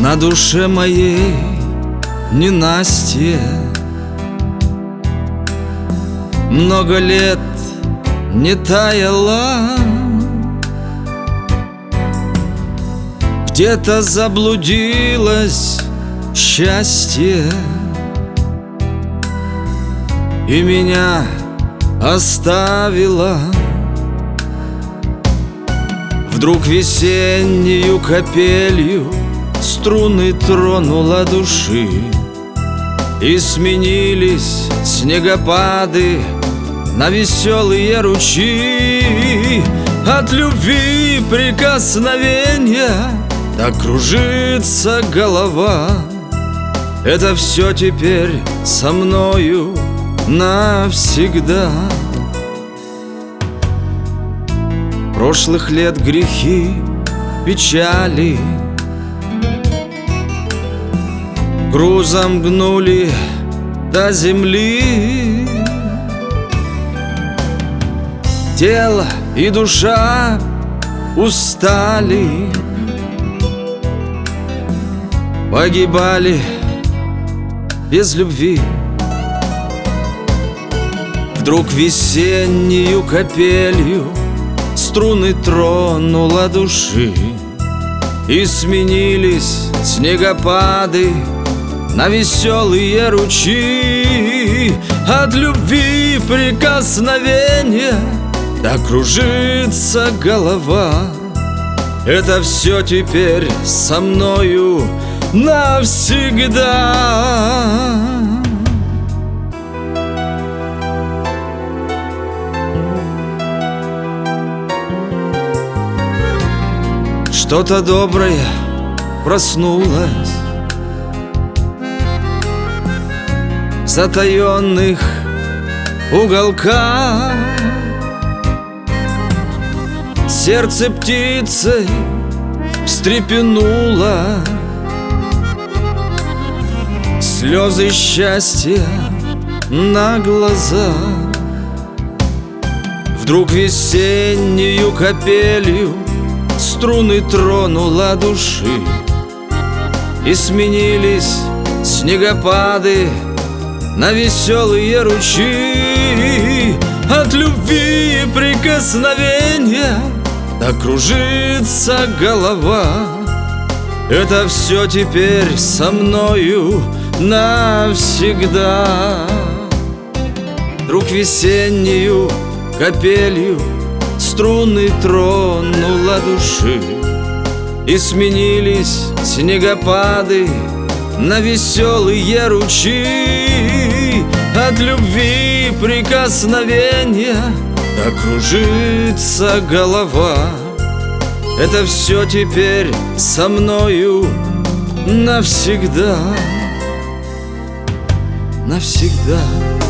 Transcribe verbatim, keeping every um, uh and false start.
На душе моей ненастье, много лет не таяло, где-то заблудилось счастье и меня оставила. Вдруг весеннюю капелью струны тронула души, и сменились снегопады на веселые ручьи. От любви прикосновения так кружится голова. Это все теперь со мною навсегда. Прошлых лет грехи, печали грузом гнули до земли. Тело и душа устали, погибали без любви. Вдруг весеннюю капелью струны тронула души, и сменились снегопады на веселые ручьи. От любви прикосновения так кружится голова. Это все теперь со мною навсегда. Что-то доброе проснулось в затаенных уголках. Сердце птицей встрепенуло, слезы счастья на глазах. Вдруг весеннюю капелью струны тронула души, и сменились снегопады на веселые ручьи. От любви прикосновения так кружится голова. Это все теперь со мною навсегда. Вдруг весеннюю капелью струны тронула души, и сменились снегопады на веселые ручьи. От любви прикосновения так кружится голова. Это все теперь со мною навсегда, навсегда.